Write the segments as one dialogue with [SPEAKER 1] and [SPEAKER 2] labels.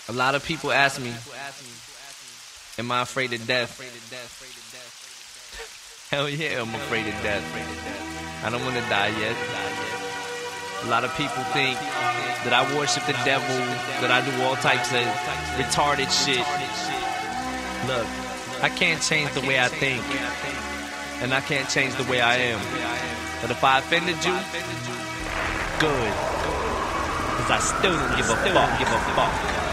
[SPEAKER 1] A lot of people ask me, am I afraid of death? Hell yeah, I'm afraid of death. I don't want to die yet. A lot of people think that I worship the devil, that I do all types of retarded shit. Look, I can't change the way I think, and I can't change the way I am. But if I offended you, good, cause I still don't give a fuck.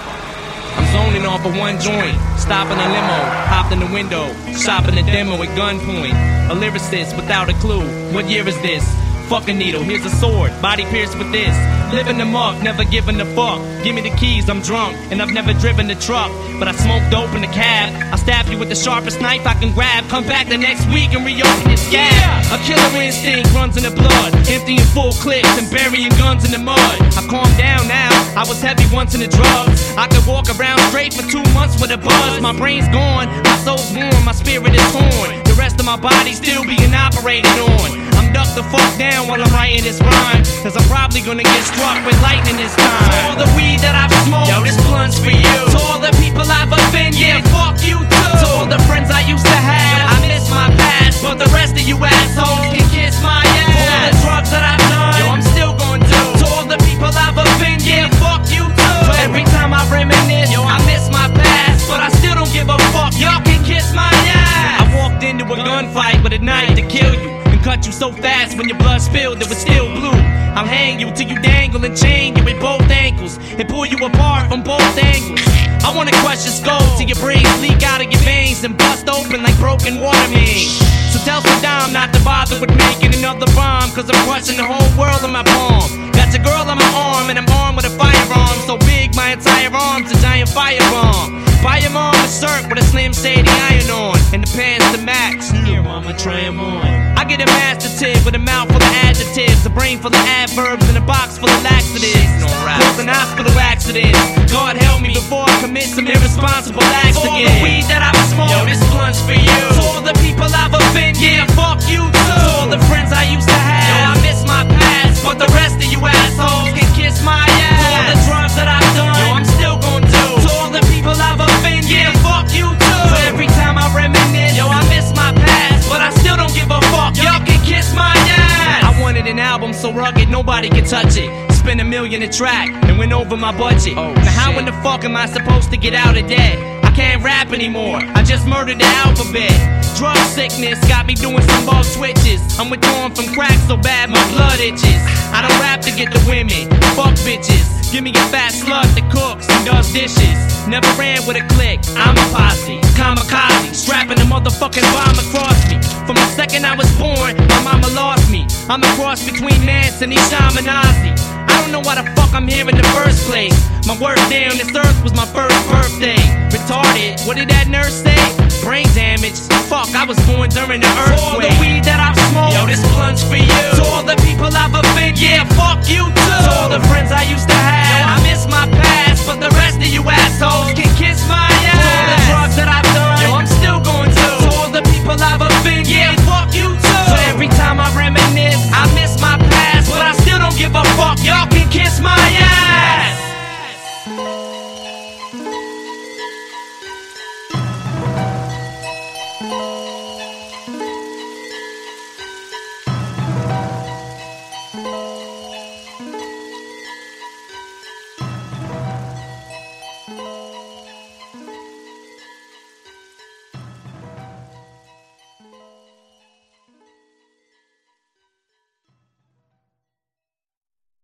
[SPEAKER 1] I'm zoning off of one joint, stopping a limo, hopped in the window, shopping a demo at gunpoint. A lyricist without a clue, what year is this? Fucking needle, here's a sword, body pierced with this. Living the muck, never giving a fuck. Give me the keys, I'm drunk, and I've never driven the truck. But I smoke dope in the cab. I'll stab you with the sharpest knife I can grab. Come back the next week and reopen this scab. A killer instinct runs in the blood, emptying full clips and burying guns in the mud. I calmed down now, I was heavy once in the drugs. I could walk around straight for 2 months with a buzz. My brain's gone, my soul's warm, my spirit is torn. The rest of my body still being operated on. I'm ducked the fuck down while I'm writing this rhyme, cause I'm probably gonna get struck with lightning this time. To all the weed that I've smoked, yo, this blunt's for you. To all the people I've offended, yeah, fuck you too. To all the friends I used to have, I miss my past, but the rest of you assholes can kiss my ass. For all the drugs that I've done, yo, I'm still gonna do. To all the people I've offended, yeah, fuck you too. So every time I reminisce, yo, I miss my past, but I still don't give a fuck, y'all can kiss my ass. I walked into a gunfight with a knife to kill you, cut you so fast when your blood spilled it was still blue. I'll hang you till you dangle and chain you with both ankles and pull you apart from both angles. I wanna crush your skull till your brains leak out of your veins and bust open like broken water mains. So tell Saddam not to bother with making another bomb, cause I'm crushing the whole world in my palm. Got your girl on my arm and I'm armed with a firearm so big my entire arm's a giant firebomb. Buy your mom a shirt with a Slim Shady iron on and the pants to match. Here, mama, try 'em on. I get a master tip with a mouth full of adjectives, a brain full of adverbs, and a box full of laxatives. Causing hospital accidents. God help me before I commit some irresponsible acts again. For all the weed that I've smoked, yo, this blunt's for you. To all the people I've offended, yeah, fuck you too. To all the friends I used to have, yo, I miss my past, but the rest of you assholes can kiss my ass. To all the drugs that I've done, yo, I'm still gonna do. To all the people I've offended, yeah, fuck you too. So every time I reminisce, yo, I miss my past, but I still don't give a fuck, y'all can kiss my ass. I wanted an album so rugged nobody can touch it. Spent $1 million a track and went over my budget. Now how in the fuck am I supposed to get out of debt? I can't rap anymore, I just murdered the alphabet. Drug sickness got me doing some bug switches. I'm withdrawing from crack so bad my blood itches. I don't rap to get the women, fuck bitches. Give me a fat slut that cooks and does dishes. Never ran with a clique, I'm a posse. Kamikaze, strapping a motherfucking bomb across me. From the second I was born, my mama lost me. I'm a cross between Mance and Isham and Ozzy. I don't know why the fuck I'm here in the first place. My work day on this earth was my first birthday. Retarded, what did that nurse say? Brain damage, fuck, I was born during the earthquake. To all the weed that I've smoked, yo, this blunt's for you. To all the people I've offended, yeah, fuck you too. To all the friends I used to have,